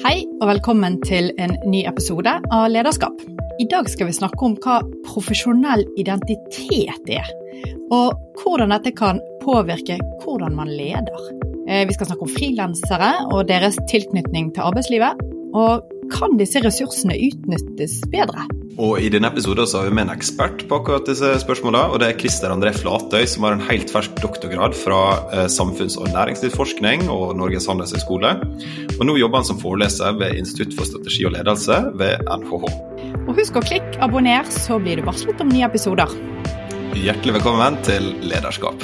Hei og velkommen til en ny episode av Lederskap. I dag skal vi snakke om hva profesjonell identitet er, og hvordan dette kan påvirke hvordan man leder. Vi skal snakke om frilansere og deres tilknytning til arbeidslivet, og kan disse ressursene utnyttes bedre? Og i denne episoden så har vi med en ekspert på akkurat disse spørsmålene, og det er Christer André Flatøy, som har en helt fersk doktorgrad fra samfunns- og næringslivsforskning og Norges handelshøyskole. Og nå jobber han som foreleser ved Institutt for strategi og ledelse ved NHH. Og husk å klikke abonner, så blir du varslet om nye episoder. Hjertelig velkommen til Lederskap.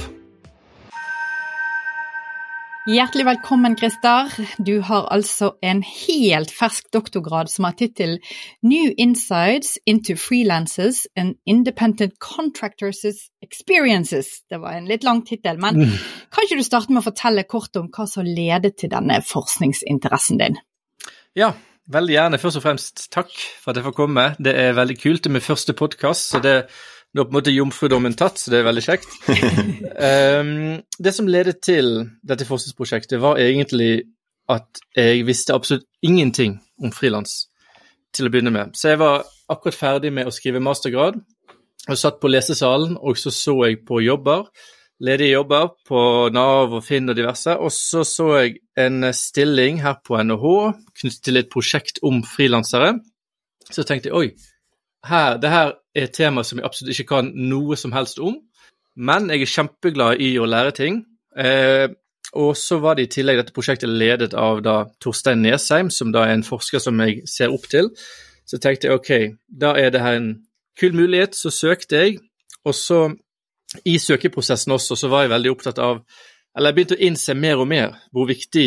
Hjertelig velkommen, Christer. Du har altså en helt fersk doktorgrad som har titel New Insights into Freelancers and Independent Contractors' Experiences. Det var en litt lang titel, men kan ikke du starte med å fortelle kort om hva som ledet til denne forskningsinteressen din? Ja, veldig gjerne. Først og fremst takk for at jeg får komme. Det er veldig kult. Det er min første podcast, så det nå på en måte jomfrudommen tatt, så det er veldig kjekt. Det som ledet til dette forskningsprosjektet var egentlig at jeg visste absolutt ingenting om frilans til å begynne med. Så jeg var akkurat ferdig med å skrive mastergrad, og satt på lesesalen, og så jeg på jobber, ledige jobber på Nav og Finn og diverse, og så jeg en stilling her på NHH, knyttet til et prosjekt om frilansere. Så tenkte jeg, oi, det her er et tema som jeg absolutt ikke kan noe som helst om, men jeg er kjempeglad i å lære ting. Og så var det i tillegg dette prosjektet ledet av da Torstein Nesheim, som da er en forsker som jeg ser opp til. Så tenkte jeg, ok, da er det her en kul mulighet, så søkte jeg, og så i søkeprosessen også, så var jeg veldig opptatt av, eller jeg begynte å innse mer og mer hvor viktig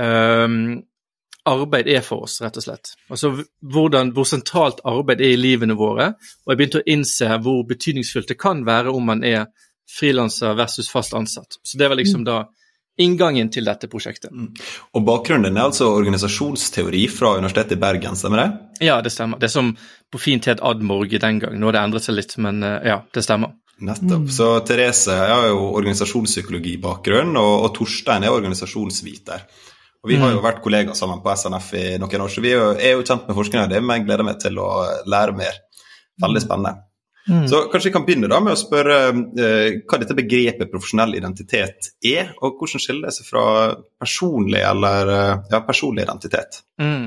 arbeid er for oss, rett og slett. Altså hvor sentralt arbeid er i livene våre, og jeg begynte å innse hvor betydningsfullt det kan være om man er frilanser versus fast ansatt. Så det var liksom da inngangen til dette prosjektet. Og bakgrunnen er altså organisasjonsteori fra Universitetet i Bergen, stemmer det? Ja, det stemmer. Det som på fint het Admorg den gang. Nå har det endret seg litt, men ja, det stemmer. Nettopp. Så Therese har jo organisasjonspsykologi-bakgrunn, og Torstein er organisasjonsviter. Og vi har jo vært kollegaer sammen på SNF i noen år, så vi er jo kjent med forskningen av det, men jeg gleder meg til å lære mer. Veldig spennende. Så kanskje vi kan begynne da med å spørre hva dette begrepet profesjonell identitet er, og hvordan skiller det seg fra personlig identitet?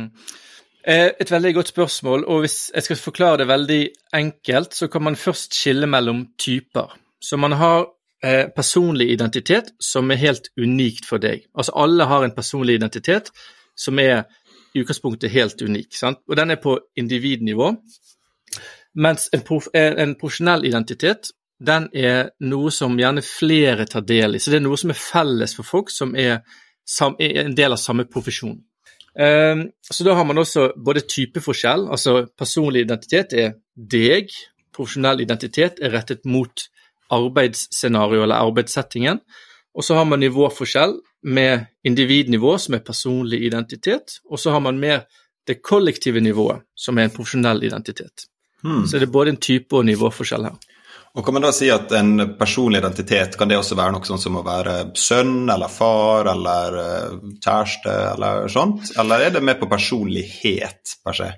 Et veldig godt spørsmål, og hvis jeg skal forklare det veldig enkelt, så kan man først skille mellom typer. Så man har personlig identitet som er helt unikt for deg. Altså alle har en personlig identitet som er i utgangspunktet helt unik, sant? Og den er på individnivå, mens en profesjonell identitet, den er noe som gjerne flere tar del i, så det er noe som er felles for folk som er en del av samme profesjon. Så da har man også både typeforskjell, altså personlig identitet er deg, profesjonell identitet er rettet mot arbeidsscenario eller arbeidssettingen, og så har man nivåforskjell med individnivå som er personlig identitet, og så har man mer det kollektive nivået som er en profesjonell identitet. Så det er både en type og nivåforskjell her. Og kan man da si at en personlig identitet, kan det også være noe sånn som å være sønn, eller far, eller kjæreste, eller sånt? Eller er det mer på personlighet, per se?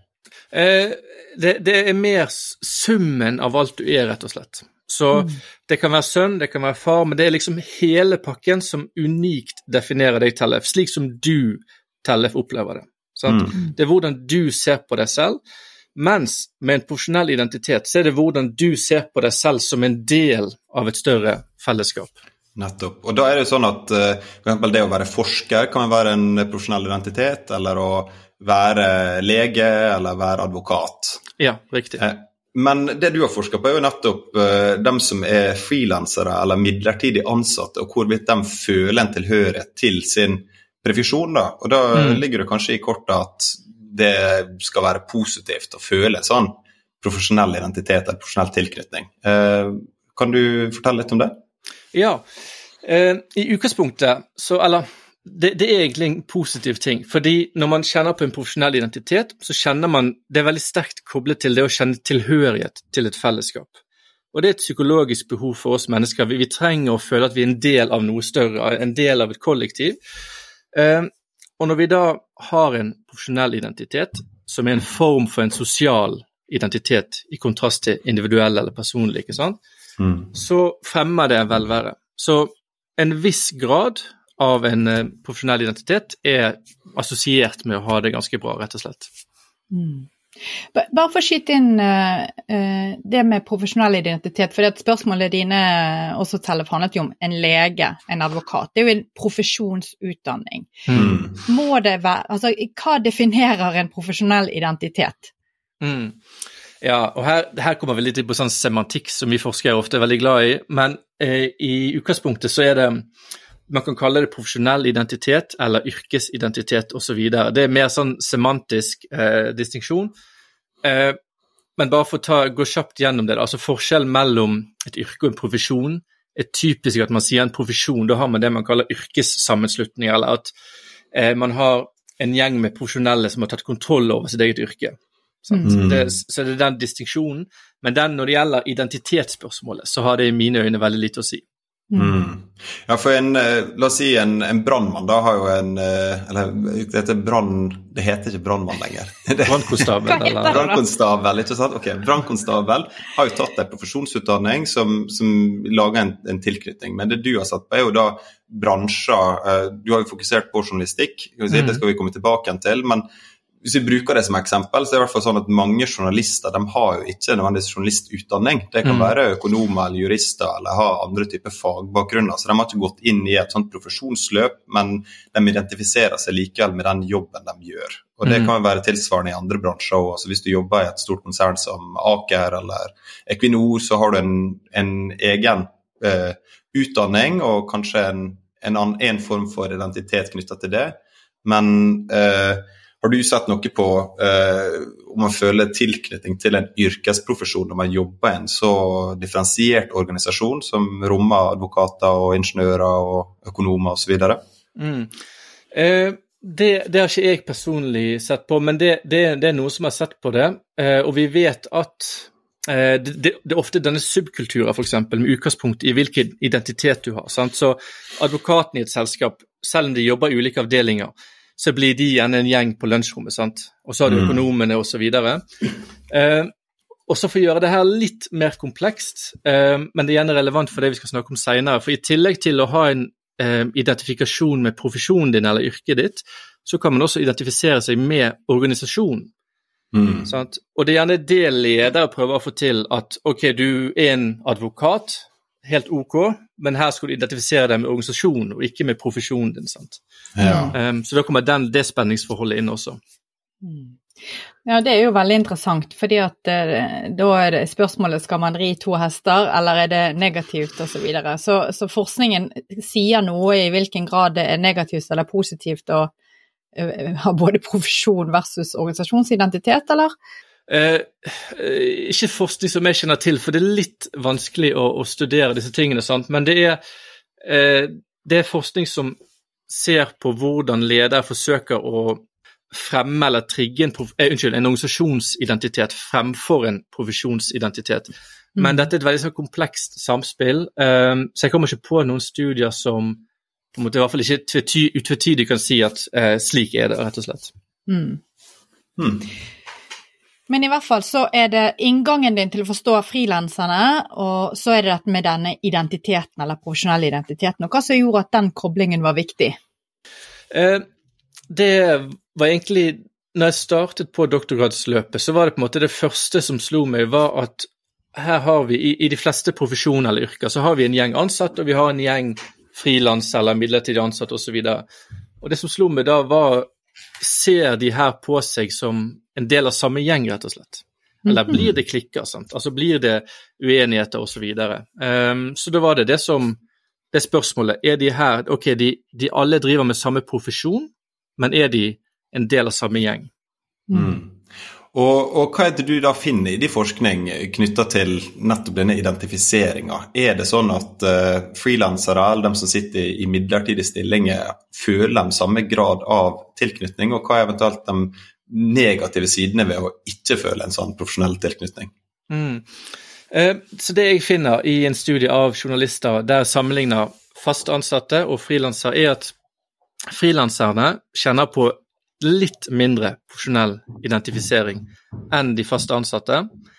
Det er mer summen av alt du er, rett og slett. Så det kan være sønn, det kan være far, men det er liksom hele pakken som unikt definerer deg, Tellef, slik som du, Tellef, opplever det. Sant? Det er hvordan du ser på deg selv, mens med en profesjonell identitet så er det hvordan du ser på deg selv som en del av et større fellesskap. Nettopp. Og da er det sånn at for eksempel det å være forsker kan være en profesjonell identitet, eller å være lege, eller være advokat. Ja, riktig. Men det du har forsket på er jo nettopp dem som er freelancere eller midlertidig ansatte, og hvorvidt de føler en tilhørighet til sin profesjon da. Og da ligger det kanskje i kortet at det skal være positivt å føle en sånn profesjonell identitet eller profesjonell tilknytning. Kan du fortelle litt om det? Ja, i utgangspunktet det er egentlig en positiv ting, fordi når man kjenner på en profesjonell identitet, så kjenner man, det er veldig sterkt koblet til det å kjenne tilhørighet til et fellesskap. Og det er et psykologisk behov for oss mennesker. Vi trenger å føle at vi er en del av noe større, en del av et kollektiv. Og når vi da har en profesjonell identitet, som en form for en sosial identitet, i kontrast til individuell eller personlig, ikke sant? Så fremmer det en velvære. Så en viss grad av en profesjonell identitet assosiert med å ha det ganske bra, rett og slett. Bare for å skyte inn det med profesjonell identitet, for det spørsmålet dine også handlet jo om en lege, en advokat. Det er jo en profesjonsutdanning. Må det være, altså, hva definerer en profesjonell identitet? Ja, og her kommer vi litt på sånn semantikk som vi forskere ofte er veldig glad i, men i utgangspunktet så det, man kan kalle det profesjonell identitet eller yrkesidentitet og så videre. Det mer sånn semantisk distinksjon, men bare for å gå kjapt gjennom det, altså forskjell mellom et yrke og en profesjon typisk at man sier en profesjon, da har man det man kaller yrkessammenslutninger, eller at man har en gjeng med profesjonelle som har tatt kontroll over sitt eget yrke. Så det den distinksjonen, men når det gjelder identitetsspørsmålet, så har det i mine øyne veldig lite å si. Ja, for la oss si en brandmann da har jo det heter ikke brandmann lenger. Brannkonstabel. Brannkonstabel, ikke sant? Ok, brannkonstabel har jo tatt en profesjonsutdanning som lager en tilknytning, men det du har satt på jo da bransjer, du har jo fokusert på journalistikk, det skal vi komme tilbake igjen til, men hvis vi bruker det som eksempel, så det i hvert fall sånn at mange journalister, de har jo ikke nødvendigvis journalistutdanning. Det kan være økonomer eller jurister, eller ha andre typer fagbakgrunner, så de har ikke gått inn i et sånt profesjonsløp, men de identifiserer seg likevel med den jobben de gjør. Og det kan være tilsvarende i andre bransjer også. Altså hvis du jobber i et stort konsern som Aker eller Equinor, så har du en egen utdanning, og kanskje en form for identitet knyttet til det. Men har du sett noe på om man føler tilknytning til en yrkesprofesjon når man jobber i en så differensiert organisasjon som rommer advokater og ingeniører og økonomer og så videre? Det har ikke jeg personlig sett på, men det noe som har sett på det, og vi vet at det ofte denne subkulturer for eksempel, med utgangspunkt i hvilken identitet du har, sant? Så advokaten i et selskap, selv om de jobber i ulike avdelinger, så blir de igjen en gjeng på lunsjrommet, sant? Og så har du økonomene og så videre. Og så for å gjøre det her litt mer komplekst, men det er gjerne relevant for det vi skal snakke om senere, for i tillegg til å ha en identifikasjon med profesjonen din eller yrket ditt, så kan man også identifisere seg med organisasjonen. Sant? Og det er gjerne det leder prøver å få til at, ok, du er en advokat, helt ok, men her skal du identifisere deg med organisasjonen og ikke med profesjonen din, sant? Ja. Så da kommer det spenningsforholdet inn også. Ja, det er jo veldig interessant, fordi at da er det spørsmålet, skal man ri 2 hester, eller er det negativt og så videre. Så forskningen sier noe i hvilken grad det er negativt eller positivt å ha både profesjon versus organisasjonsidentitet, eller? Ikke forskning som jeg kjenner til, for det er litt vanskelig å studere disse tingene, sant? Men det er forskning som ser på hvordan ledere forsøker å fremme eller trigge en organisasjonsidentitet fremfor en profesjonsidentitet. Men dette er et veldig så komplekst samspill, så jeg kommer ikke på noen studier som på en måte i hvert fall ikke utvetydig kan si at slik er det, rett og slett. Men i hvert fall så er det inngangen din til å forstå frilanserne, og så er det med denne identiteten, eller profesjonelle identiteten, og hva som gjorde at den koblingen var viktig? Det var egentlig, når jeg startet på doktorgradsløpet, så var det på en måte det første som slo meg, var at her har vi, i de fleste profesjoner eller yrker, så har vi en gjeng ansatt, og vi har en gjeng frilans eller midlertidig ansatt og så videre. Og det som slo meg da var, ser de her på seg som en del av samme gjeng, rett og slett? Eller blir det klikker, sant? Altså blir det uenigheter og så videre? Så da var det spørsmålet, er de her, ok, de alle driver med samme profesjon, men er de en del av samme gjeng? Og hva er det du da finner i de forskning knyttet til nettopp denne identifiseringen? Er det sånn at freelancere, eller de som sitter i midlertidige stillinger, føler de samme grad av tilknytning, og hva er eventuelt de negative sidene ved å ikke føle en sånn profesjonell tilknytning? Så det jeg finner i en studie av journalister der sammenligner fast ansatte og freelancere er at frilanserne kjenner på litt mindre profesjonell identifisering enn de faste ansatte.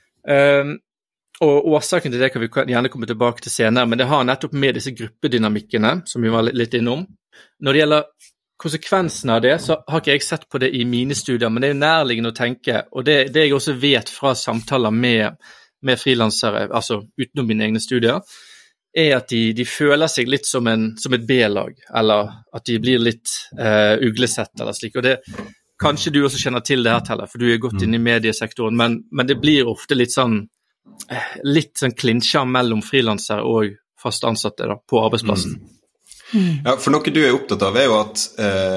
Og årsaken til det kan vi gjerne komme tilbake til senere, men det har nettopp med disse gruppedynamikkene, som vi var litt innom. Når det gjelder konsekvensen av det, så har ikke jeg sett på det i mine studier, men det er jo nærliggende å tenke, og det jeg også vet fra samtaler med frilansere, altså utenom mine egne studier, er at de føler seg litt som et B-lag, eller at de blir litt uglesett, eller slik. Og det, kanskje du også kjenner til det her, Telle, for du er godt inne i mediesektoren, men det blir ofte litt sånn klinsjer mellom frilansere og fast ansatte da, på arbeidsplassen. Ja, for noe du er opptatt av er jo at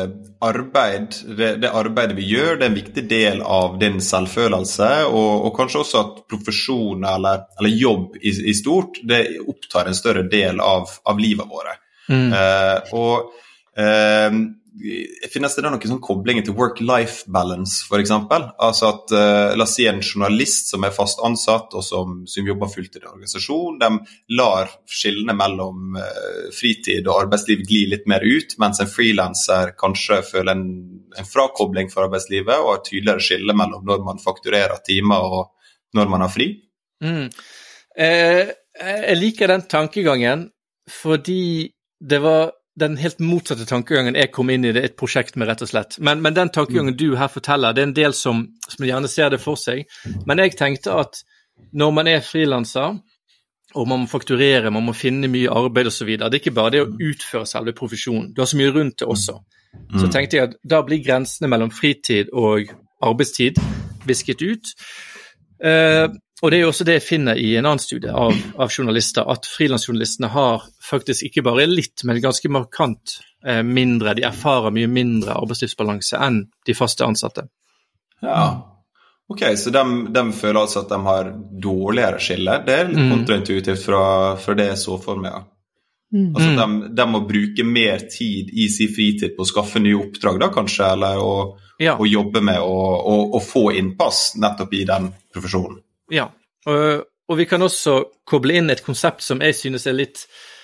det arbeidet vi gjør, det er en viktig del av din selvfølelse, og kanskje også at profesjon eller jobb i stort, det opptar en større del av livet våre. Finnes det da noen sånn koblinger til work-life balance, for eksempel? Altså at, la oss si en journalist som er fast ansatt og som jobber fulltid i organisasjon, de lar skillene mellom fritid og arbeidsliv gli litt mer ut, mens en freelancer kanskje føler en frakobling for arbeidslivet og et tydeligere skille mellom når man fakturerer timer og når man har fri. Jeg liker den tankegangen, fordi det var den helt motsatte tankegangen jeg kom inn i det et prosjekt med, rett og slett. Men den tankegangen du her forteller, det er en del som gjerne ser det for seg. Men jeg tenkte at når man er frilanser, og man må fakturere, man må finne mye arbeid og så videre, det er ikke bare det å utføre selve profesjonen, du har så mye rundt det også. Så tenkte jeg at da blir grensene mellom fritid og arbeidstid visket ut. Og det er jo også det jeg finner i en annen studie av journalister, at frilansjournalistene har faktisk ikke bare litt, men ganske markant mindre, de erfarer mye mindre arbeidslivsbalanse enn de faste ansatte. Ja, ok, så de føler altså at de har dårligere skille. Det er litt kontraintuitivt fra det jeg så for meg. Altså de må bruke mer tid i sin fritid på å skaffe nye oppdrag da, kanskje, eller å jobbe med å få innpass nettopp i den profesjonen. Ja, og vi kan også koble inn et konsept som jeg synes er litt,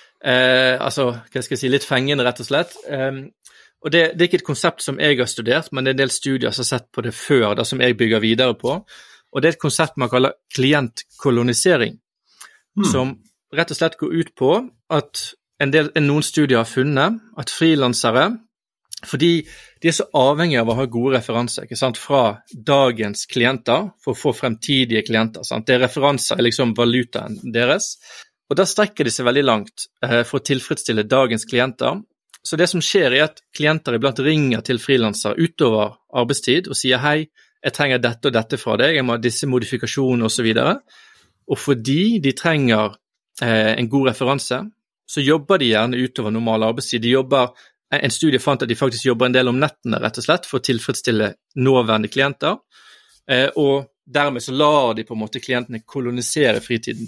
litt fengende, rett og slett. Og det er ikke et konsept som jeg har studert, men det er en del studier som har sett på det før, da, som jeg bygger videre på. Og det er et konsept man kaller klientkolonisering, som rett og slett går ut på at noen studier har funnet at frilansere, fordi de er så avhengige av å ha gode referanser, ikke sant, fra dagens klienter for å få fremtidige klienter, sant? Det er referanser, liksom valutaen deres, og da strekker de seg veldig langt for å tilfredsstille dagens klienter. Så det som skjer er at klienter iblant ringer til frilansere utover arbeidstid og sier hei, jeg trenger dette og dette fra deg, jeg må ha disse modifikasjonene og så videre, og fordi de trenger en god referanse, så jobber de gjerne utover normal arbeidstid. En studie fant at de faktisk jobber en del om nettene, rett og slett, for å tilfredsstille nåværende klienter, og dermed så lar de på en måte klientene kolonisere fritiden.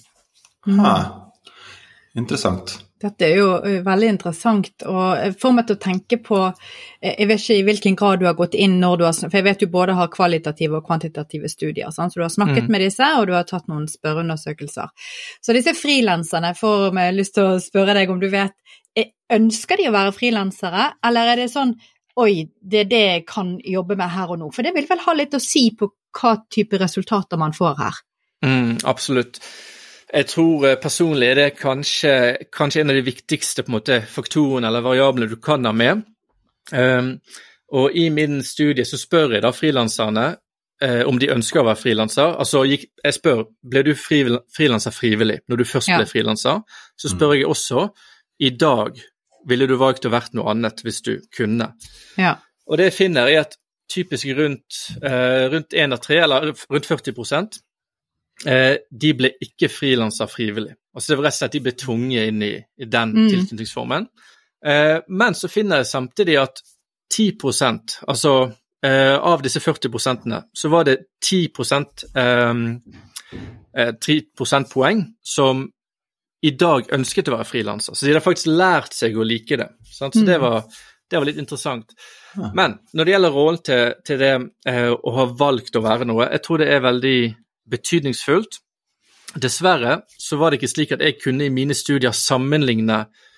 Interessant. Dette er jo veldig interessant, og får meg til å tenke på, jeg vet ikke i hvilken grad du har gått inn når du har, for jeg vet du både har kvalitative og kvantitative studier, sant? Så du har snakket med disse, og du har tatt noen spørreundersøkelser. Så disse frilanserne får meg lyst til å spørre deg om du vet, ønsker de å være frilansere, eller er det sånn, oi, det er det jeg kan jobbe med her og nå? For det vil vel ha litt å si på hva type resultater man får her. Absolutt. Jeg tror personlig er det kanskje en av de viktigste på en måte, faktorene eller variablene du kan ha med. Og i min studie så spør jeg da frilanserne om de ønsker å være frilanser. Altså jeg spør, ble du frilanser frivillig når du først ble frilanser? Så spør jeg også, i dag ville du valgt å vært noe annet hvis du kunne. Ja. Og det jeg finner er at typisk rundt 1 av 3, eller rundt 40%, de ble ikke frilanser frivillig. Altså det var rett og slett de ble tvunget inn i den tilknytningsformen. Men så finner jeg samtidig at 10%, altså av disse 40%, så var det 10 prosentpoeng som i dag ønsket å være frilanser. Så de har faktisk lært seg å like det. Sant? Så det var litt interessant. Men når det gjelder rollen til det å ha valgt å være noe, jeg tror det er veldig betydningsfullt. Dessverre så var det ikke slik at jeg kunne i mine studier sammenligne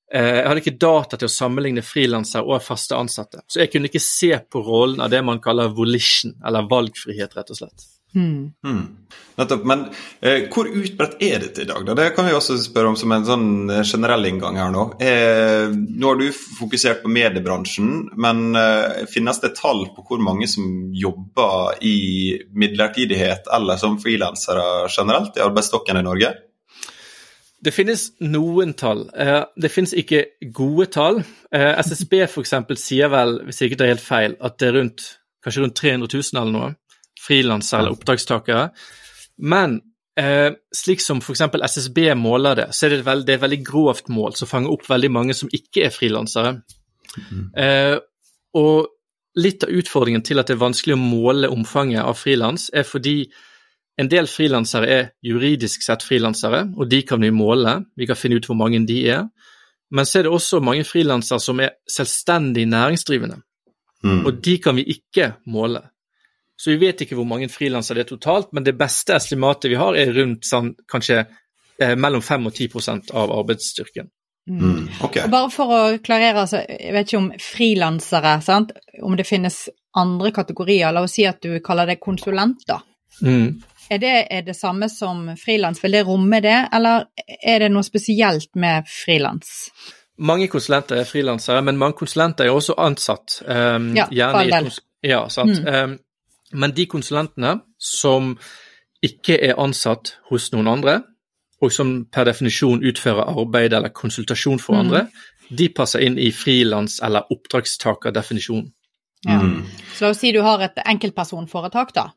jeg hadde ikke data til å sammenligne frilansere og faste ansatte, så jeg kunne ikke se på rollen av det man kaller volition, eller valgfrihet, rett og slett. Nettopp, men hvor utbredt det i dag? Da? Det kan vi også spørre om som en sånn generell inngang her nå. Nå har du fokusert på mediebransjen, men finnes det tall på hvor mange som jobber i midlertidighet eller som frilansere generelt i arbeidsstokken i Norge? Det finnes noen tall. Det finnes ikke gode tall. SSB for eksempel sier vel, hvis jeg ikke tar helt feil, at det kanskje rundt 300 000 eller noe, frilansere eller oppdragstakere. Men slik som for eksempel SSB måler det, så det et veldig grovt mål som fanger opp veldig mange som ikke frilansere. Og litt av utfordringen til at det vanskelig å måle omfanget av frilans fordi en del frilansere juridisk sett frilansere, og de kan vi måle, vi kan finne ut hvor mange de men så det også mange frilansere som selvstendig næringsdrivende, og de kan vi ikke måle. Så vi vet ikke hvor mange frilansere det totalt, men det beste estimatet vi har rundt sånn, kanskje mellom 5 og 10% av arbeidsstyrken. Okay. Og bare for å klarere, altså, jeg vet ikke om frilansere, sant? Om det finnes andre kategorier, la oss si at du kaller det konsulenter. Det samme som frilans? Vil det romme det, eller det noe spesielt med frilans? Mange konsulenter frilansere, men mange konsulenter også ansatt. Ja, sant. Men de konsulentene som ikke ansatt hos noen andre, og som per definisjon utfører arbeid eller konsultasjon for andre, de passer inn i frilans- eller oppdragstakerdefinisjonen. Ja. Så la oss si du har et enkeltpersonforetak da,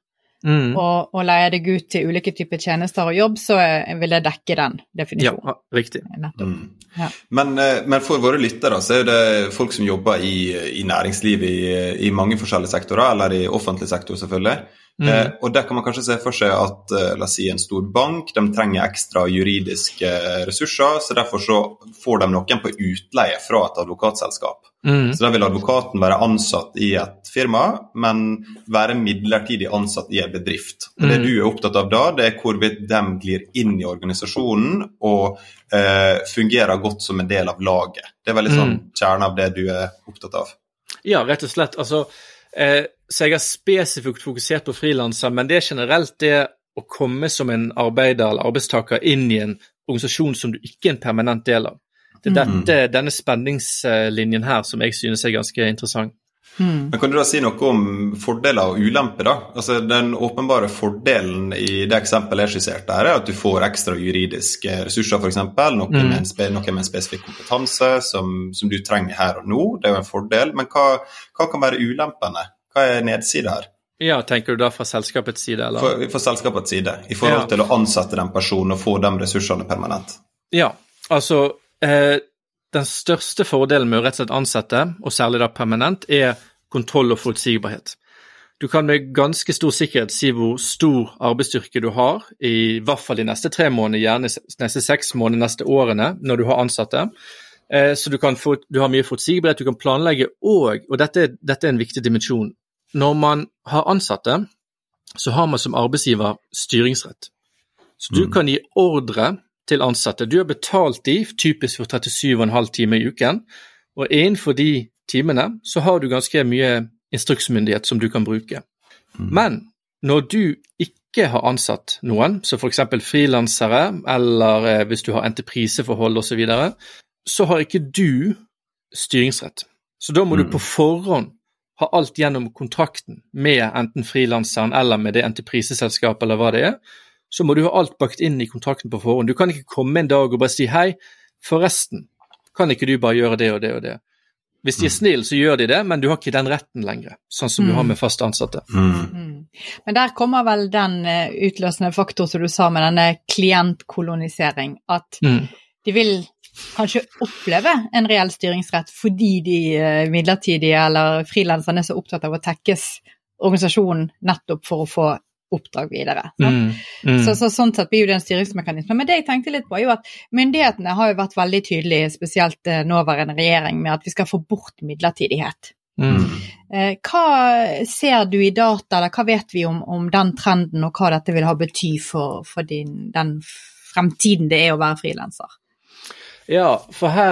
og leier deg ut til ulike typer tjenester og jobb, så vil det dekke den definisjonen. Ja, riktig. Ja. Men for våre lyttere så det folk som jobber i næringslivet i mange forskjellige sektorer, eller i offentlig sektor selvfølgelig. Og der kan man kanskje se for seg at, la oss si, en stor bank, de trenger ekstra juridiske ressurser, så derfor så får de noen på utleie fra et advokatselskap. Så da vil advokaten være ansatt i et firma, men være midlertidig ansatt i en bedrift. Og det du opptatt av da, det hvorvidt de glir inn i organisasjonen og fungerer godt som en del av laget. Det veldig sånn kjerne av det du opptatt av. Ja, rett og slett. Altså, så jeg har spesifikt fokusert på frilanser, men det generelt det å komme som en arbeider eller arbeidstaker inn i en organisasjon som du ikke en permanent del av. Det denne spenningslinjen her som jeg synes ganske interessant. Men kan du da si noe om fordeler og ulemper da? Altså den åpenbare fordelen i det eksempelet jeg skisserte her at du får ekstra juridiske ressurser for eksempel, noe med en spesifikk kompetanse som du trenger her og nå, det jo en fordel, men hva kan være ulempene? Hva nedside her? Ja, tenker du da fra selskapets side? Eller? For selskapets side, i forhold til å ansette den personen og få de ressursene permanent. Ja, altså den største fordelen med å rett og slett ansette, og særlig da permanent, kontroll og forutsigbarhet. Du kan med ganske stor sikkerhet si hvor stor arbeidsstyrke du har, i hvert fall de neste 3 måneder, gjerne neste 6 måneder, neste årene, når du har ansatte. Så du har mye forutsigbarhet, du kan planlegge, og dette en viktig dimensjon. Når man har ansatte, så har man som arbeidsgiver styringsrett. Så du kan gi ordre til ansatte. Du har betalt de, typisk for 37,5 timer i uken, og innenfor de timene så har du ganske mye instruksmyndighet som du kan bruke. Men når du ikke har ansatt noen, så for eksempel frilansere, eller hvis du har entrepriseforhold og så videre, så har ikke du styringsrett. Så da må du på forhånd ha alt gjennom kontrakten med enten frilanseren eller med det entrepriseselskapet eller hva det så må du ha alt bakt inn i kontrakten på forhånd. Du kan ikke komme en dag og bare si, hei, forresten, kan ikke du bare gjøre det og det og det? Hvis de snill, så gjør de det, men du har ikke den retten lenger, sånn som du har med fast ansatte. Men der kommer vel den utløsende faktor, som du sa, med denne klientkolonisering, at de vil kanskje oppleve en reell styringsrett, fordi de midlertidige eller frilanserne er så opptatt av å tekkes organisasjonen nettopp for å få oppdrag videre. Så sånn sett blir jo det en styringsmekanisme. Men det jeg tenkte litt på er jo at myndighetene har jo vært veldig tydelige, spesielt nåværende regjering, med at vi skal få bort midlertidighet. Hva ser du i data, eller hva vet vi om den trenden, og hva dette vil ha bety for den fremtiden det er å være frilanser? Ja, for her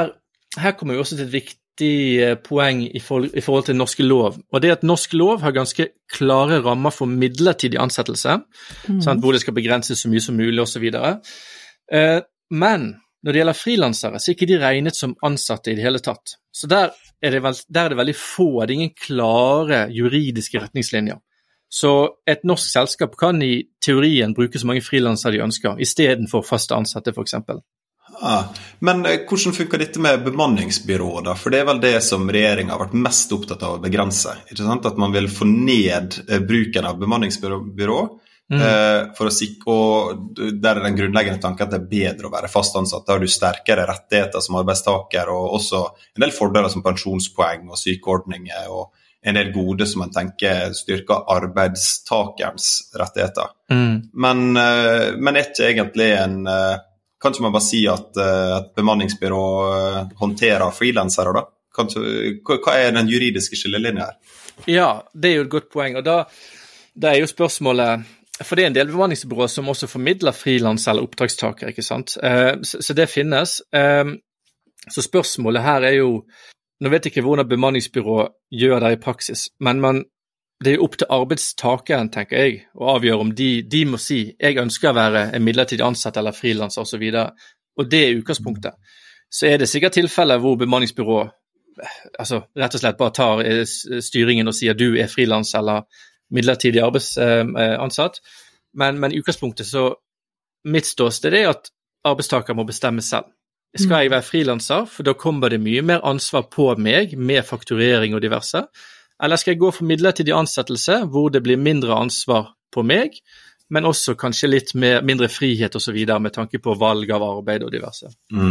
her kommer jo også til et viktig poeng i forhold til norsk lov, og det at norsk lov har ganske klare rammer for midlertidig ansettelse, sant, hvor det skal begrenses så mye som mulig og så videre. Men når det gjelder frilansere, så er ikke de regnet som ansatte i det hele tatt. Så der er det veldig få, det er ingen klare juridiske retningslinjer. Så et norsk selskap kan i teorien bruke så mange frilansere de ønsker, i stedet for faste ansatte for eksempel. Men hvordan funker dette med bemanningsbyrå da? For det er vel det som regjeringen har vært mest opptatt av å begrense, ikke sant? At man vil få ned bruken av bemanningsbyrå, for å sikre, og der er den grunnleggende tanken at det er bedre å være fast ansatt, da har du sterkere rettigheter som arbeidstaker, og også en del fordeler som pensjonspoeng og sykeordninger, og en del gode som man tenker styrker arbeidstakerens rettigheter. Men er ikke egentlig kan ikke man bare si at et bemanningsbyrå håndterer frilansere da? Hva er den juridiske skillelinjen her? Ja, det er jo et godt poeng, og da er jo spørsmålet, for det er en del bemanningsbyrå som også formidler frilans eller oppdragstaker, ikke sant? Så det finnes. Så spørsmålet her er jo, nå vet jeg ikke hvordan bemanningsbyrå gjør det i praksis, men det er jo opp til arbeidstakeren, tenker jeg, å avgjøre om de må si, jeg ønsker å være en midlertidig ansatt eller frilanser og så videre, og det er utgangspunktet. Så er det sikkert tilfeller hvor bemanningsbyrå altså, rett og slett bare tar styringen og sier du er frilans eller midlertidig arbeidsansatt, men i utgangspunktet så mitt ståsted er at arbeidstaker må bestemme selv. Skal jeg være frilanser, for da kommer det mye mer ansvar på meg med fakturering og diverse, eller skal jeg gå for midlertidig ansettelse hvor det blir mindre ansvar på meg, men også kanskje litt mindre frihet og så videre med tanke på valg av arbeid og diverse.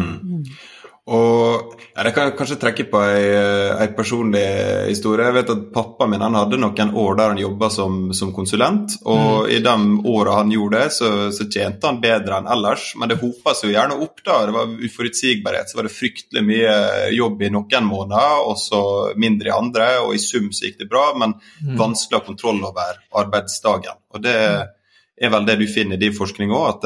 Og jeg kan kanskje trekke på en personlig historie. Jeg vet at pappa min han hadde noen år der han jobbet som konsulent, og i de årene han gjorde det, så tjente han bedre enn ellers, men det hopet seg jo gjerne opp da, det var uforutsigbarhet, så var det fryktelig mye jobb i noen måneder, og så mindre i andre, og i sum så gikk det bra, men vanskelig å ha kontroll over arbeidsdagen, og det er vel det du finner i din forskning også,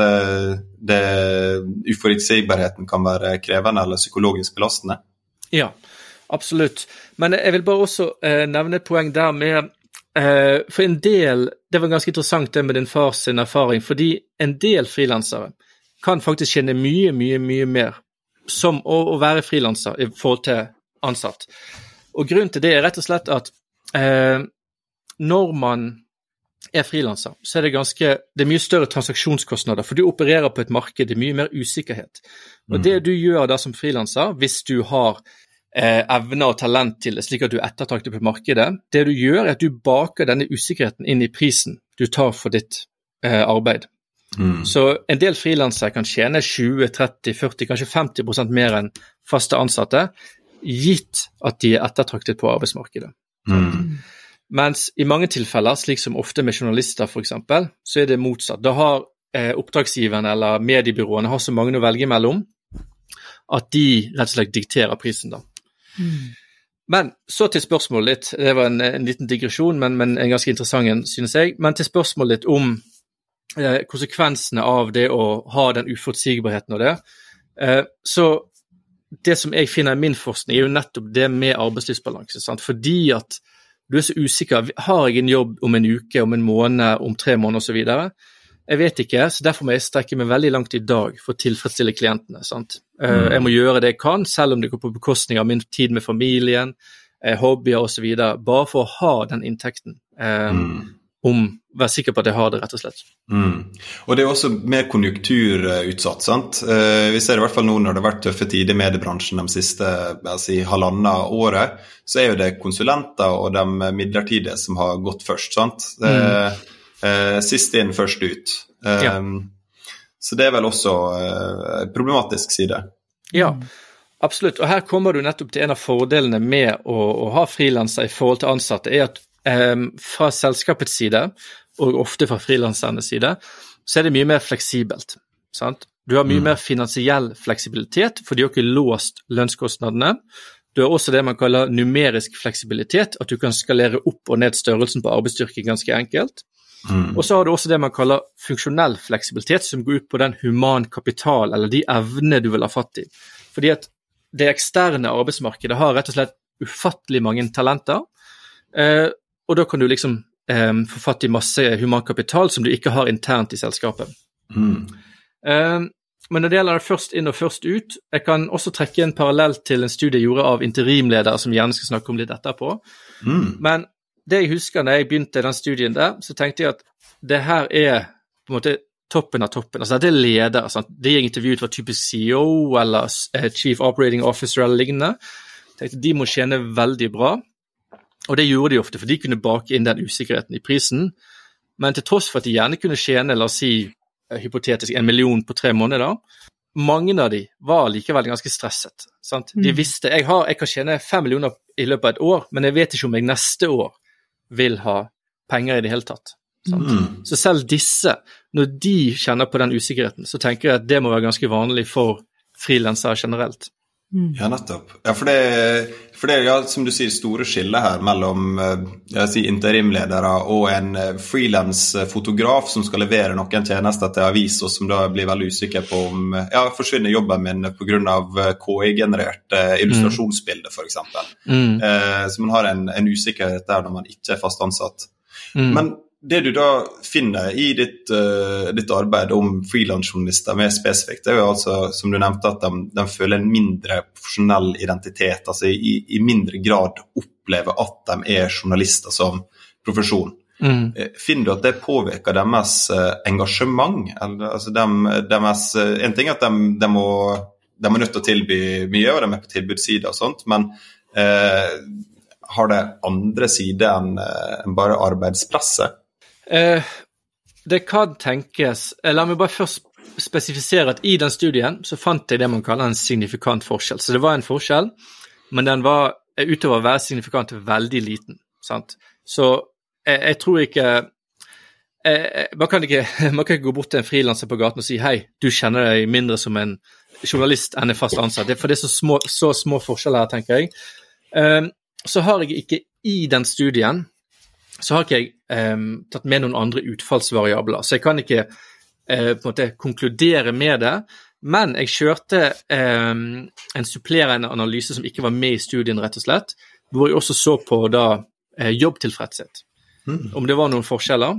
at uforutsigbarheten kan være krevende eller psykologisk belastende? Ja, absolutt. Men jeg vil bare også nevne et poeng der med, for en del, det var ganske interessant det med din fars erfaring, fordi en del frilansere kan faktisk tjene mye mer som å være frilanser i forhold til ansatt. Og grunnen til det er rett og slett at når man er frilanser, så er det mye større transaksjonskostnader, for du opererer på et marked, det er mye mer usikkerhet. Og det du gjør da som frilanser, hvis du har evne og talent til det, slik at du ettertrakter på markedet, det du gjør er at du baker denne usikkerheten inn i prisen du tar for ditt arbeid. Så en del frilansere kan tjene 20, 30, 40, kanskje 50% mer enn faste ansatte, gitt at de er ettertraktet på arbeidsmarkedet. Mens i mange tilfeller, slik som ofte med journalister for eksempel, så er det motsatt. Da har oppdragsgiverne eller mediebyråene har så mange å velge mellom at de rett og slett dikterer prisen da. Men så til spørsmålet litt, det var en liten digresjon, men en ganske interessant synes jeg, men til spørsmålet litt om konsekvensene av det å ha den uforutsigbarheten og det. Så det som jeg finner i min forskning er jo nettopp det med arbeidslivsbalanse, sant? Fordi at du er så usikker, har jeg en jobb om en uke, om en måned, om 3 måneder og så videre? Jeg vet ikke, så derfor må jeg strekke meg veldig langt i dag for å tilfredsstille klientene, sant? Jeg må gjøre det jeg kan, selv om det går på bekostning av min tid med familien, hobbyer og så videre, bare for å ha den inntekten, være sikker på at jeg har det, rett og slett. Og det er også mer konjunkturutsatt, sant? Vi ser i hvert fall nå når det har vært tøffe tider i mediebransjen de siste, halvannet året, så er jo det konsulenter og de midlertidige som har gått først, sant? Sist inn, først ut. Så det er vel også en problematisk side. Ja, absolutt. Og her kommer du nettopp til en av fordelene med å ha frilanser i forhold til ansatte, er at fra selskapets side, og ofte fra frilansernes side, så er det mye mer fleksibelt, sant? Du har mye mer finansiell fleksibilitet, for de har ikke låst lønnskostnadene. Du har også det man kaller numerisk fleksibilitet, at du kan skalere opp og ned størrelsen på arbeidsstyrke ganske enkelt. Og så har du også det man kaller funksjonell fleksibilitet, som går ut på den human kapital, eller de evne du vil ha fatt i. Fordi at det eksterne arbeidsmarkedet har rett og slett ufattelig mange talenter, og da kan du liksom få fatt i masse humankapital som du ikke har internt i selskapet. Men når det gjelder først inn og først ut, jeg kan også trekke en parallell til en studie jeg gjorde av interimledere, som gjerne skal snakke om litt etterpå. Men det jeg husker når jeg begynte den studien der, så tenkte jeg at det her på en måte toppen av toppen. Altså det ledere, sant? De jeg intervjuet var typisk CEO eller Chief Operating Officer eller lignende. Jeg tenkte de må tjene veldig bra, og det gjorde de ofte, for de kunne bake inn den usikkerheten i prisen. Men til tross for at de gjerne kunne tjene, la oss si, hypotetisk 1 million på 3 måneder, mange av de var likevel ganske stresset. Sant? De visste, jeg kan tjene 5 millioner i løpet av et år, men jeg vet ikke om jeg neste år vil ha penger i det hele tatt. Sant? Så selv disse, når de kjenner på den usikkerheten, så tenker jeg at det må være ganske vanlig for frilansere generelt. Ja, nettopp. Ja, for det ja, som du sier, store skille her mellom interimledere og en freelance-fotograf som skal levere noen tjenester til avis, og som da blir veldig usikker på om forsvinner jobben min på grunn av KI-generert illustrasjonsbilde, for eksempel. Så man har en usikkerhet der når man ikke fast ansatt. Men det du da finner i ditt arbeid om freelance-journalister mer spesifikt, det jo altså, som du nevnte, at de føler en mindre profesjonell identitet, altså i mindre grad opplever at de journalister som profesjon. Finner du at det påvirker deres engasjement? Eller, altså en ting er at de er nødt til å tilby mye, og de på tilbudssida og sånt, men har det andre sider enn bare arbeidspresset? Det kan tenkes, la meg bare først spesifisere at i den studien så fant jeg det man kaller en signifikant forskjell. Så det var en forskjell, men den var utover å være signifikant veldig liten. Sant? Så jeg tror ikke, man kan ikke gå bort til en frilanser på gaten og si hei, du kjenner deg mindre som en journalist enn en fast ansatt. For det så små forskjeller her, tenker jeg. Så har jeg ikke i den studien så har ikke jeg tatt med noen andre utfallsvariabler, så jeg kan ikke på en måte konkludere med det, men jeg kjørte en supplerende analyse som ikke var med i studien rett og slett, hvor jeg også så på da jobbtilfredshet, om det var noen forskjeller,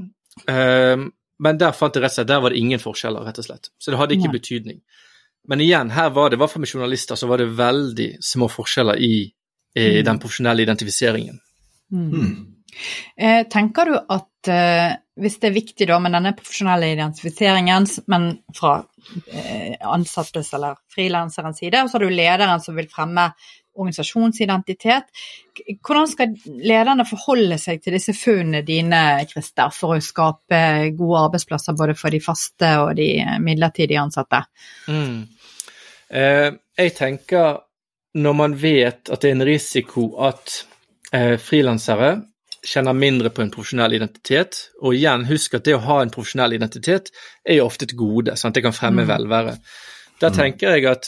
men der fant jeg rett og slett, der var det ingen forskjeller rett og slett, så det hadde ikke betydning. Men igjen, her var det, i hvert fall med journalister, så var det veldig små forskjeller i den profesjonelle identifiseringen. Tenker du at hvis det viktig da med denne profesjonelle identifiseringen, men fra ansattes eller frilanserens side, og så har du lederen som vil fremme organisasjonsidentitet, hvordan skal lederne forholde seg til disse funnene dine, Christer, for å skape gode arbeidsplasser både for de faste og de midlertidige ansatte? Jeg tenker, når man vet at det en risiko at frilansere kjenner mindre på en profesjonell identitet, og igjen, husk at det å ha en profesjonell identitet jo ofte et gode, sånn at det kan fremme velvære. Da tenker jeg at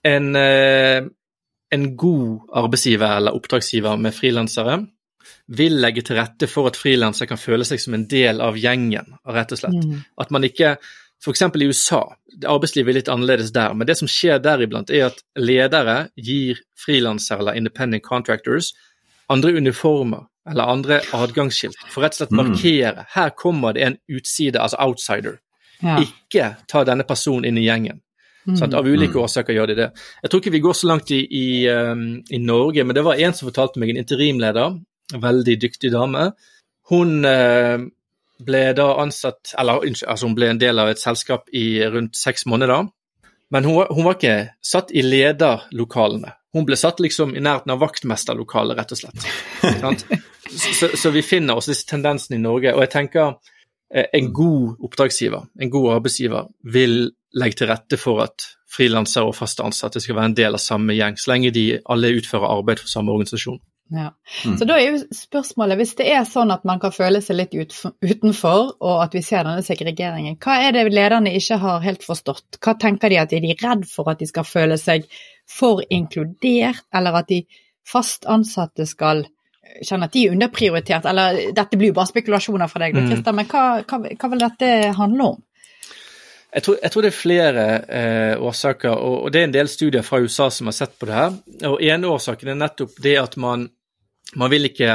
en god arbeidsgiver eller oppdragsgiver med frilansere vil legge til rette for at frilansere kan føle seg som en del av gjengen, rett og slett. At man ikke, for eksempel i USA, arbeidslivet litt annerledes der, men det som skjer deriblant at ledere gir frilansere eller independent contractors andre uniformer, eller andre adgangsskilt, for rett og slett markere, her kommer det en utside, altså outsider. Ikke ta denne personen inn i gjengen. Sånn, av ulike årsaker gjør de det. Jeg tror ikke vi går så langt i Norge, men det var en som fortalte meg, en interimleder, en veldig dyktig dame. Hun ble da ansatt, altså hun ble en del av et selskap i rundt 6 måneder, men hun var ikke satt i lederlokalene. Hun ble satt liksom i nærheten av vaktmesterlokalet, rett og slett. Så vi finner også disse tendensene i Norge, og jeg tenker en god oppdragsgiver, en god arbeidsgiver, vil legge til rette for at frilansere og faste ansatte skal være en del av samme gjeng, så lenge de alle utfører arbeid for samme organisasjon. Ja. Så da jo spørsmålet, hvis det sånn at man kan føle seg litt utenfor, og at vi ser denne segregeringen, hva det lederne ikke har helt forstått? Hva tenker de at de redd for at de skal føle seg for inkludert, eller at de fast ansatte skal kjenne at de underprioritert, eller dette blir jo bare spekulasjoner fra deg, Christer, men hva vil dette handle om? Jeg tror det flere årsaker, og det en del studier fra USA som har sett på det her. Og en årsaken nettopp det at man vil ikke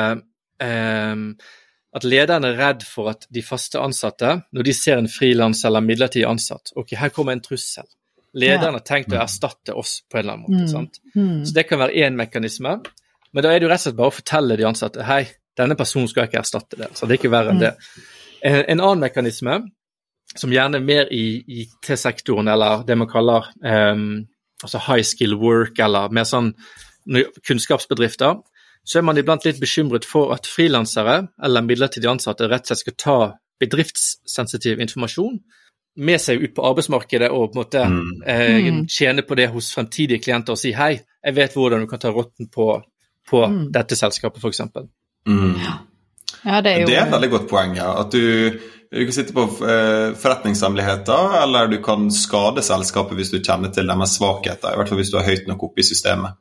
at lederne redd for at de faste ansatte, når de ser en frilans eller midlertidig ansatt, ok, her kommer en trussel. Lederne har tenkt å erstatte oss på en eller annen måte, sant? Så det kan være en mekanisme, men da det jo rett og slett bare å fortelle de ansatte, hei, denne personen skal ikke erstatte det, så det ikke verre enn det. En annen mekanisme, som gjerne mer i IT-sektoren, eller det man kaller altså high skill work, eller mer sånn kunnskapsbedrifter, så man iblant litt bekymret for at frilansere eller midlertidig ansatte rett og slett skal ta bedriftssensitiv informasjon med seg ut på arbeidsmarkedet og på en måte tjene på det hos fremtidige klienter og si, hei, jeg vet hvordan du kan ta rotten på dette selskapet, for eksempel. Ja, det er jo... Det er et veldig godt poeng, ja. At du kan sitte på forretningshemmeligheter, eller du kan skade selskapet hvis du kjenner til deres svakheter, i hvert fall hvis du har høyt nok oppe i systemet.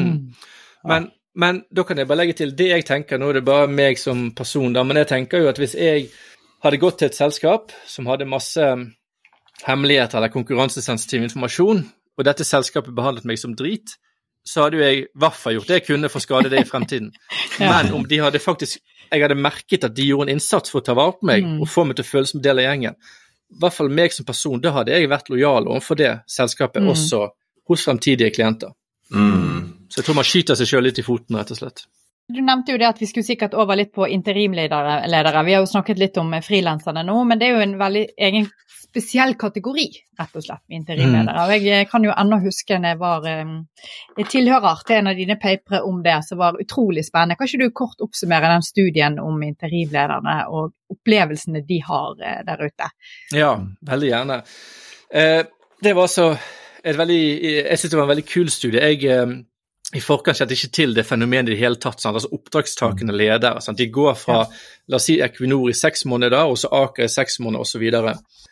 Men da kan jeg bare legge til det jeg tenker nå, det er bare meg som person da, men jeg tenker jo at hvis jeg hadde gått til et selskap som hadde masse hemmeligheter eller konkurransesensitiv informasjon, og dette selskapet behandlet meg som drit, så hadde jo jeg i hvert fall gjort det jeg kunne for å skade det i fremtiden. Men om de hadde faktisk, jeg hadde merket at de gjorde en innsats for å ta vare på meg og få meg til å føle som del av gjengen, i hvert fall meg som person, da hadde jeg vært lojal overfor det selskapet også hos fremtidige klienter. Så jeg tror man skyter seg selv litt i foten, rett og slett. Du nevnte jo det at vi skulle sikkert over litt på interimledere. Vi har jo snakket litt om frilanserne nå, men det er jo en veldig egen spesiell kategori, rett og slett, med interimledere. Og jeg kan jo enda huske når jeg var tilhører til en av dine papere om det, som var utrolig spennende. Kan ikke du kort oppsummere den studien om interimlederne og opplevelsene de har der ute? Ja, veldig gjerne. Det var så jeg synes det var en veldig kul studie. I forkant kjente ikke til det fenomenet i det hele tatt, sant? Altså oppdragstakende ledere. Sant? De går fra, la oss si, Equinor i 6 måneder, og så Aker i 6 måneder, og så videre.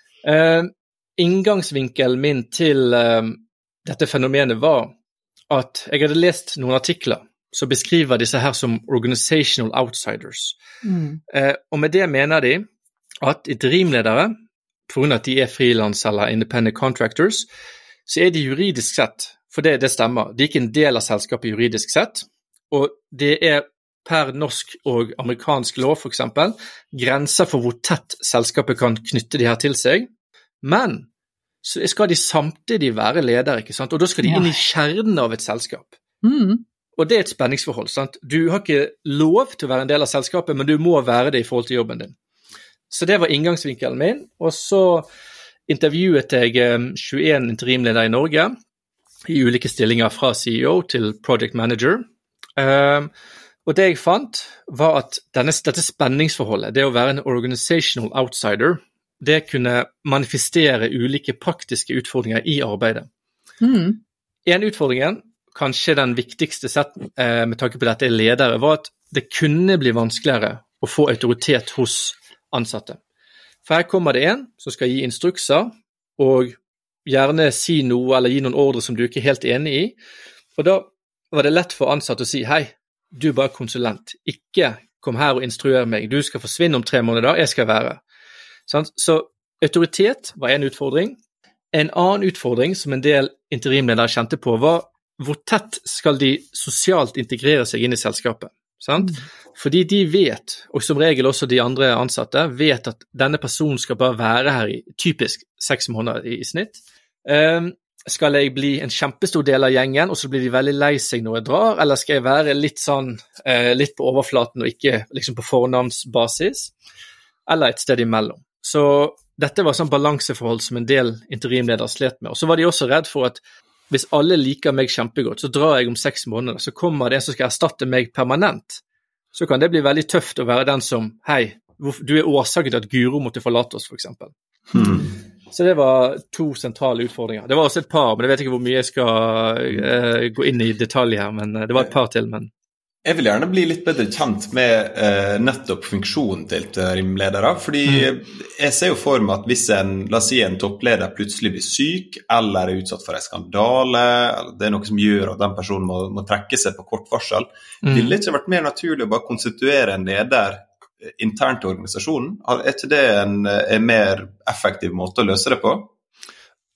Inngangsvinkelen min til dette fenomenet var at jeg hadde lest noen artikler som beskriver disse her som organizational outsiders. Og med det mener de at interimledere, på grunn av at de er frilans eller independent contractors, så er de juridisk sett, for det stemmer, de er ikke en del av selskapet juridisk sett, og det er per norsk og amerikansk lov for eksempel, grenser for hvor tett selskapet kan knytte de her til seg, men så skal de samtidig være ledere, ikke sant? Og da skal de inn i kjernen av et selskap. Og det er et spenningsforhold, sant? Du har ikke lov til å være en del av selskapet, men du må være det i forhold til jobben din. Så det var inngangsvinkelen min, og så intervjuet jeg 21 interimledere i Norge, i ulike stillinger fra CEO til project manager. Og det jeg fant var at dette spenningsforholdet, det å være en organizational outsider, det kunne manifestere ulike praktiske utfordringer i arbeidet. En utfordring, kanskje den viktigste sett med tanke på dette ledere, var at det kunne bli vanskeligere å få autoritet hos ansatte. For her kommer det en som skal gi instrukser, og gjerne si noe eller gi noen ordre som du ikke er helt enig i. Og da var det lett for ansatte å si, hei, du er bare konsulent, ikke kom her og instruer meg, du skal forsvinne om 3 måneder, jeg skal være. Så autoritet var en utfordring. En annen utfordring som en del interimledere kjente på var hvor tett skal de sosialt integrere seg inn i selskapet. Fordi de vet, og som regel også de andre ansatte, vet at denne personen skal bare være her i typisk 6 måneder i snitt. Skal jeg bli en kjempestor del av gjengen, og så blir de veldig lei seg når jeg drar, eller skal jeg være litt på overflaten og ikke liksom på fornavnsbasis, eller et sted imellom. Så dette var sånn balanseforhold som en del interimledere slet med. Og så var de også redd for at hvis alle liker meg kjempegodt, så drar jeg om 6 måneder, så kommer det en som skal erstatte meg permanent. Så kan det bli veldig tøft å være den som, hei, du er årsaken til at Guro måtte forlate oss, for eksempel. Så det var 2 sentrale utfordringer. Det var også et par, men jeg vet ikke hvor mye jeg skal gå inn i detalj her, men det var et par til, men... Jeg vil gjerne bli litt bedre kjent med nettopp funksjonen til interimledere, fordi jeg ser jo for meg at hvis la oss si en toppleder plutselig blir syk, eller er utsatt for en skandale, eller det er noe som gjør at den personen må trekke seg på kort varsel, ville det ikke vært mer naturlig å bare konstituere en leder internt i organisasjonen? Er ikke det en mer effektiv måte å løse det på?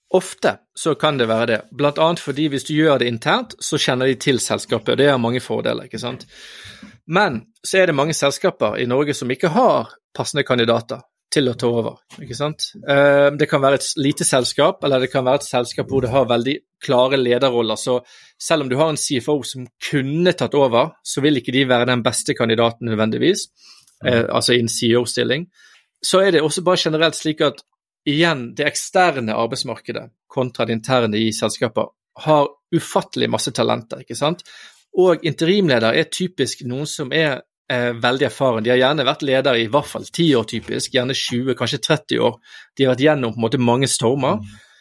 Ofte så kan det være det, blant annet fordi hvis du gjør det internt, så kjenner de til selskapet, og det har mange fordeler, ikke sant? Men så det mange selskaper i Norge som ikke har passende kandidater til å ta over, ikke sant? Det kan være et lite selskap, eller det kan være et selskap hvor det har veldig klare lederroller, så selv om du har en CFO som kunne tatt over, så vil ikke de være den beste kandidaten nødvendigvis, altså i en CEO-stilling. Så det også bare generelt slik at igjen, det eksterne arbeidsmarkedet kontra det interne i selskaper har ufattelig masse talenter, ikke sant? Og interimleder typisk noen som veldig erfaren. De har gjerne vært ledere i hvert fall 10 år typisk, gjerne 20, kanskje 30 år. De har vært gjennom på en måte mange stormer,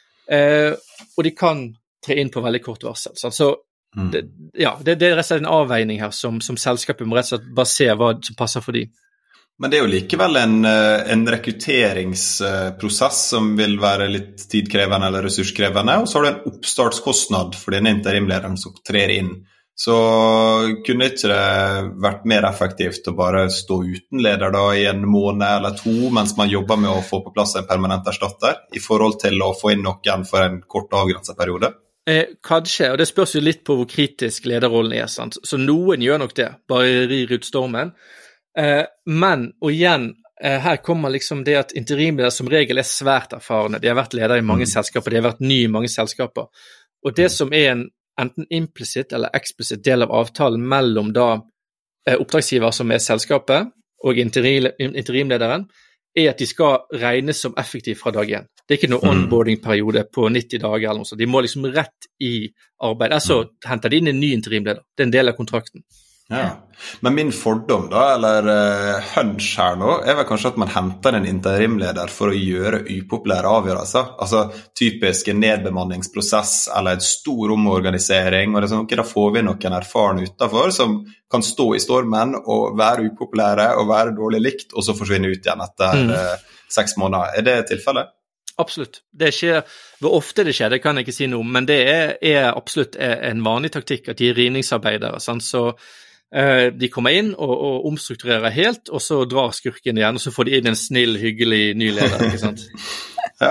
og de kan tre inn på veldig kort varsel. Så det rett og slett en avveining her som selskapet må rett og slett bare se hva som passer for de. Men det jo likevel en rekrutteringsprosess som vil være litt tidkrevende eller ressurskrevende, og så har du en oppstartskostnad for denne interimlederen som trer inn. Så kunne ikke det vært mer effektivt å bare stå uten leder da i en måned eller 2, mens man jobber med å få på plass en permanent erstatter, i forhold til å få inn noen for en kort avgrenset periode? Kanskje, og det spørs jo litt på hvor kritisk lederrollen sant? Så noen gjør nok det, bare rir ut stormen. Men, og igjen, her kommer liksom det at interimledere som regel svært erfarne. De har vært ledere i mange selskaper, de har vært nye i mange selskaper. Og det som en enten implisitt eller eksplisitt del av avtalen mellom da oppdragsgiver som selskapet og interimlederen, at de skal regnes som effektiv fra dag 1. Det ikke noe onboarding-periode på 90 dager eller noe sånt. De må liksom rett i arbeid. Så henter de inn en ny interimleder. Det en del av kontrakten. Ja, men min fordom da, eller hunch her nå, vel kanskje at man henter en interimleder for å gjøre upopulære avgjørelser. Altså typisk en nedbemanningsprosess eller en stor omorganisering, og sånn, da får vi noen erfarne utenfor som kan stå i stormen og være upopulære og være dårlig likt, og så forsvinne ut igjen etter 6 måneder. Det tilfellet? Absolutt. Det skjer, hvor ofte det skjer, det kan jeg ikke si noe om, men det absolutt en vanlig taktikk at de rivningsarbeidere, sant? Så de kommer inn og omstrukturerer helt, og så drar skurken igjen, og så får de inn en snill, hyggelig ny leder, ikke sant? Ja.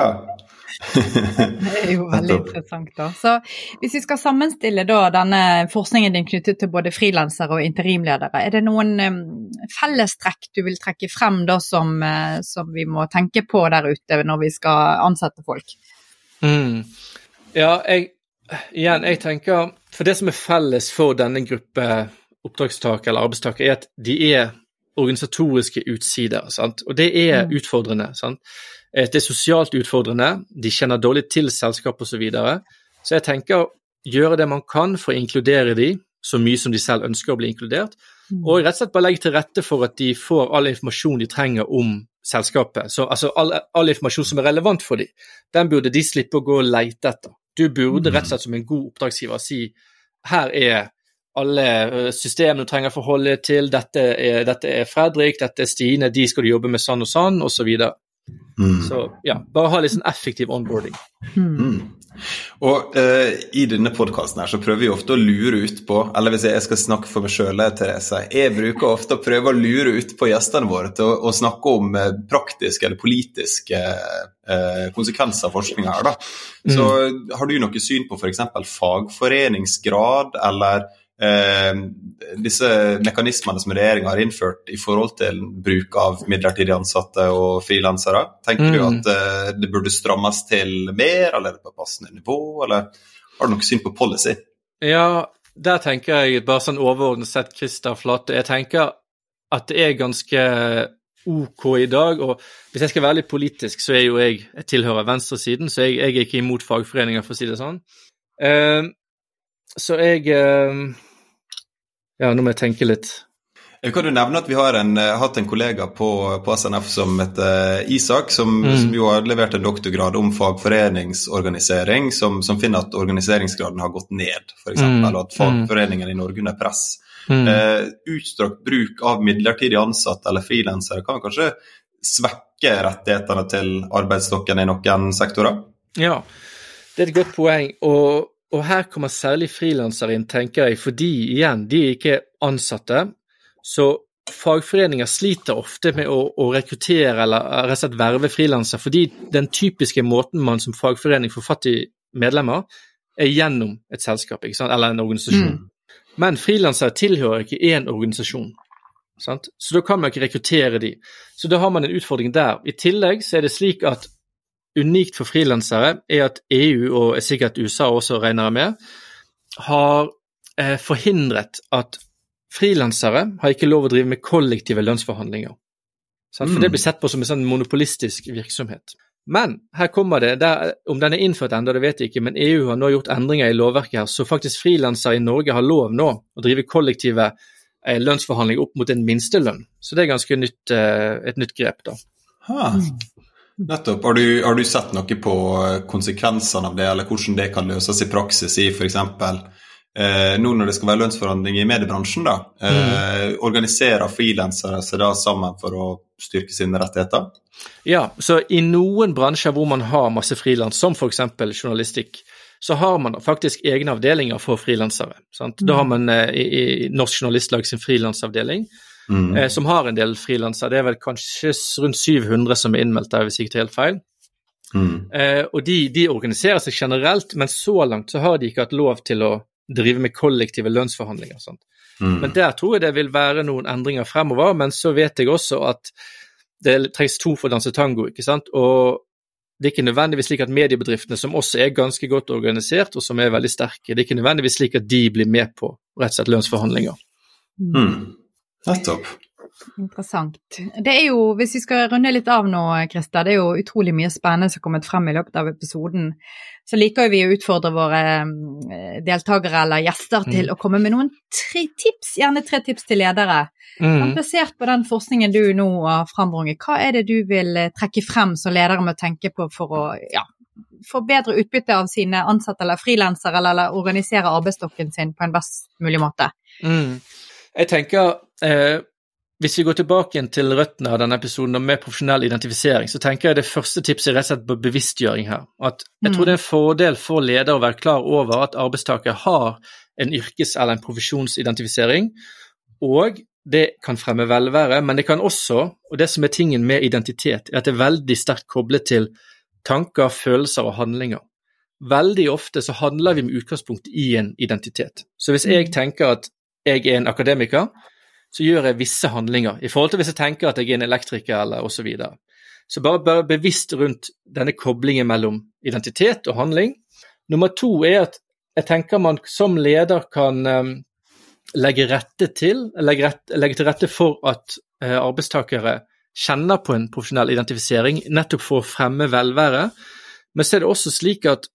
Det jo veldig interessant da. Så hvis vi skal sammenstille da denne forskningen din knyttet til både frilansere og interimledere, det noen fellestrekk du vil trekke frem da som vi må tenke på der ute når vi skal ansette folk? Ja, jeg tenker, for det som felles for denne gruppe oppdragstaker eller arbeidstaker at de organisatoriske utsider, sant? Og det utfordrende, sant? Det sosialt utfordrende, de kjenner dårlig til selskap og så videre, så jeg tenker gjøre det man kan for å inkludere de så mye som de selv ønsker å bli inkludert, og rett og slett bare legge til rette for at de får all informasjon de trenger om selskapet, så, altså all informasjon som relevant for de, den burde de slippe å gå og lete etter. Du burde rett og slett som en god oppdragsgiver si, her alle systemene du trenger å forholde til, dette Fredrik, dette Stine, de skal du jobbe med sånn, og så videre. Så ja, bare ha litt sånn effektiv onboarding. Og i denne podcasten her så prøver vi ofte å lure ut på, eller hvis jeg skal snakke for meg selv, Therese, jeg bruker ofte å prøve å lure ut på gjestene våre til å snakke om praktiske eller politiske konsekvenser av forskning her da. Så har du noe syn på for eksempel fagforeningsgrad, eller disse mekanismene som regjeringen har innført i forhold til bruk av midlertidig ansatte og frilansere? Tenker du at det burde strammes til mer, eller er det på passende nivå, eller har du noe syn på policy? Ja, der tenker jeg bare sånn overordnet sett, Christer Flatte, jeg tenker at det ganske ok i dag, og hvis jeg skal være litt politisk, så jo jeg tilhører venstresiden, så jeg ikke imot fagforeninger, for å si det sånn. Så ja, nå må jeg tenke litt. Kan du nevne at vi har hatt en kollega på SNF som heter Isak, som jo har levert en doktorgrad om fagforeningsorganisering, som finner at organiseringsgraden har gått ned, for eksempel, og at fagforeningen i Norge under press. Utstrakt bruk av midlertidig ansatt eller frilansere kan kanskje svekke rettighetene til arbeidsstokken i noen sektorer? Ja, det et godt poeng, og her kommer særlig frilansere inn, tenker jeg, fordi igjen, de ikke ansatte, så fagforeninger sliter ofte med å rekruttere eller rett og slett verve frilanser, fordi den typiske måten man som fagforening får fatt i medlemmer gjennom et selskap, ikke sant? Eller en organisasjon. Men frilansere tilhører ikke en organisasjon, sant? Så da kan man ikke rekruttere de. Så da har man en utfordring der. I tillegg så det slik at unikt for frilansere at EU, og sikkert USA også regner med, har forhindret at frilansere har ikke lov å drive med kollektive lønnsforhandlinger. For det blir sett på som en sånn monopolistisk virksomhet. Men her kommer det, om den innført enda, det vet jeg ikke, men EU har nå gjort endringer i lovverket her, så faktisk frilansere i Norge har lov nå å drive kollektive lønnsforhandlinger opp mot en minstelønn. Så det ganske et nytt grep da. Nettopp. Har du sett noe på konsekvensene av det, eller hvordan det kan løses i praksis i for eksempel nå når det skal være lønnsforhandling i mediebransjen da, organiserer frilansere seg da sammen for å styrke sine rettigheter? Ja, så i noen bransjer hvor man har masse frilans, som for eksempel journalistikk, så har man faktisk egne avdelinger for frilansere. Sant? Da har man i Norsk Journalistlag sin frilansavdeling, som har en del frilansere. Det vel kanskje rundt 700 som innmeldt der, hvis ikke helt feil. Og de organiserer seg generelt, men så langt så har de ikke hatt lov til å drive med kollektive lønnsforhandlinger. Sant? Men der tror jeg det vil være noen endringer fremover, men så vet jeg også at det trengs to for å danse tango, ikke sant? Og det ikke nødvendigvis slik at mediebedriftene, som også ganske godt organisert og som veldig sterke, det ikke nødvendigvis slik at de blir med på rett og slett lønnsforhandlinger. Nettopp. Interessant. Det jo, hvis vi skal runde litt av nå, Krista, det jo utrolig mye spennende som kommet frem i løpet av episoden. Så liker vi å utfordre våre deltagere eller gjester til å komme med noen 3 tips, gjerne 3 tips til ledere. Basert på den forskningen du nå har frembrunget, hva det du vil trekke frem som ledere må tenke på for å få bedre utbytte av sine ansatte eller frilansere, eller organisere arbeidsstokken sin på en best mulig måte? Jeg tenker, hvis vi går tilbake til røttene av denne episoden med profesjonell identifisering, så tenker jeg det første tipset rett og slett på bevisstgjøring her. At jeg tror det en fordel for ledere å være klar over at arbeidstaker har en yrkes- eller en profesjonsidentifisering, og det kan fremme velvære, men det kan også, og det som tingen med identitet, at det veldig sterkt koblet til tanker, følelser og handlinger. Veldig ofte så handler vi med utgangspunkt i en identitet. Så hvis jeg tenker at jeg en akademiker, så gjør jeg visse handlinger, i forhold til hvis jeg tenker at jeg en elektriker eller og så videre. Så bare bevisst rundt denne koblingen mellom identitet og handling. Nummer 2 at jeg tenker man som leder kan legge til rette for at arbeidstakere kjenner på en profesjonell identifisering, nettopp for å fremme velvære, men så det også slik at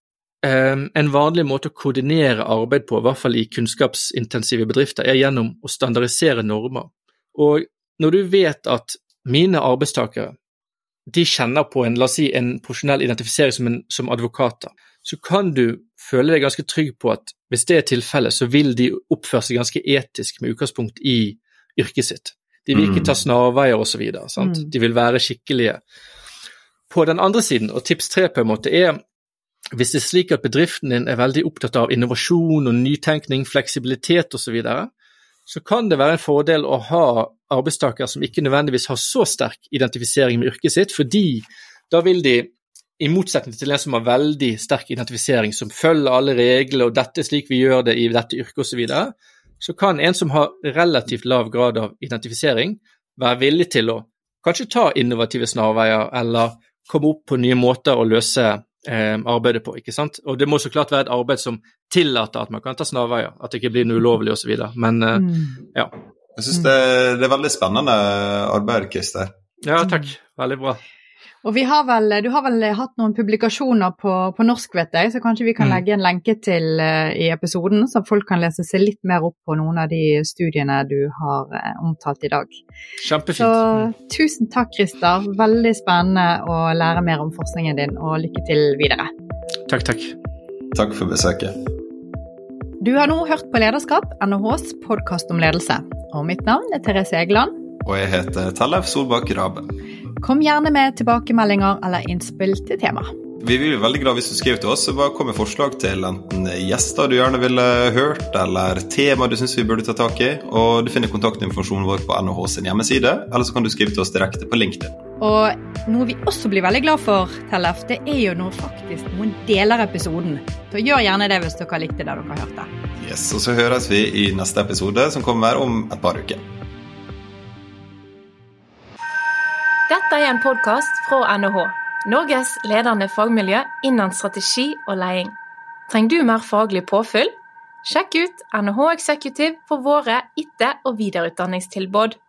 en vanlig måte å koordinere arbeid på, i hvert fall i kunnskapsintensive bedrifter, gjennom å standardisere normer. Og når du vet at mine arbeidstakere, de kjenner på la oss si, en profesjonell identifisering som advokater, så kan du føle deg ganske trygg på at hvis det tilfellet, så vil de oppføre seg ganske etisk med utgangspunkt i yrket sitt. De vil ikke ta snarveier og så videre, sant? De vil være skikkelige. På den andre siden, og tips 3 på en måte hvis det slik at bedriften din veldig opptatt av innovasjon og nytenkning, fleksibilitet og så videre, så kan det være en fordel å ha arbeidstakere som ikke nødvendigvis har så sterk identifisering med yrket sitt, fordi da vil de, i motsetning til en som har veldig sterk identifisering, som følger alle regler, og dette slik vi gjør det i dette yrket og så videre, så kan en som har relativt lav grad av identifisering være villig til å kanskje ta innovative snarveier, eller komme opp på nye måter å løse arbeidet på, ikke sant? Og det må så klart være et arbeid som tillater at man kan ta snarveier, at det ikke blir noe ulovlig og så videre, men ja. Jeg synes det veldig spennende arbeid, Christer. Ja, takk. Veldig bra. Og du har vel hatt noen publikasjoner på norsk, vet jeg, så kanskje vi kan legge en lenke til i episoden, så folk kan lese seg litt mer opp på noen av de studiene du har omtalt i dag. Kjempefint. Så tusen takk, Christer. Veldig spennende å lære mer om forskningen din, og lykke til videre. Takk. Takk for besøket. Du har nå hørt på Lederskap, NHHs podcast om ledelse. Og mitt navn Therese Egeland. Og jeg heter Tellef Solbakk Rabe. Kom gjerne med tilbakemeldinger eller innspill til tema. Vi blir veldig glad hvis du skriver til oss, så bare kom med forslag til enten gjester du gjerne ville hørt, eller tema du synes vi burde ta tak i, og du finner kontaktinformasjonen vår på NHH sin hjemmeside, eller så kan du skrive til oss direkte på LinkedIn. Og noe vi også blir veldig glad for, Tellef, det jo faktisk noen deler episoden. Så gjør gjerne det hvis dere likte det dere har hørt det. Yes, og så høres vi i neste episode, som kommer om et par uker. Dette en podcast fra NHH. Norges ledende fagmiljø innen strategi og leding. Trenger du mer faglig påfyll? Sjekk ut NHH Executive for våre etter- og videreutdanningstilbud.